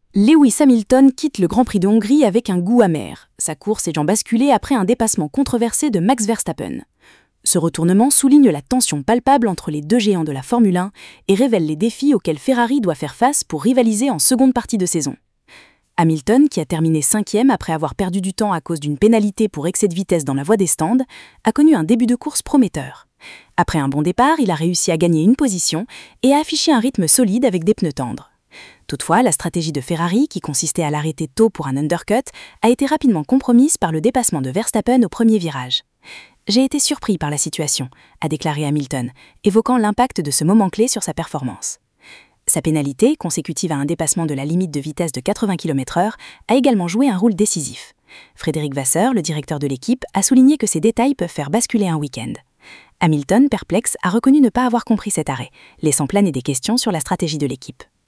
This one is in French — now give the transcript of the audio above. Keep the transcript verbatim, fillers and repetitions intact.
Lewis Hamilton quitte le Grand Prix de Hongrie avec un goût amer, sa course ayant basculé après un dépassement controversé de Max Verstappen. Ce retournement souligne la tension palpable entre les deux géants de la Formule un et révèle les défis auxquels Ferrari doit faire face pour rivaliser en seconde partie de saison. Hamilton, qui a terminé cinquième après avoir perdu du temps à cause d'une pénalité pour excès de vitesse dans la voie des stands, a connu un début de course prometteur. Après un bon départ, il a réussi à gagner une position et à afficher un rythme solide avec des pneus tendres. Toutefois, la stratégie de Ferrari, qui consistait à l'arrêter tôt pour un undercut, a été rapidement compromise par le dépassement de Verstappen au premier virage. « J'ai été surpris par la situation », a déclaré Hamilton, évoquant l'impact de ce moment clé sur sa performance. Sa pénalité, consécutive à un dépassement de la limite de vitesse de quatre-vingts kilomètres heure, a également joué un rôle décisif. Frédéric Vasseur, le directeur de l'équipe, a souligné que ces détails peuvent faire basculer un week-end. Hamilton, perplexe, a reconnu ne pas avoir compris cet arrêt, laissant planer des questions sur la stratégie de l'équipe.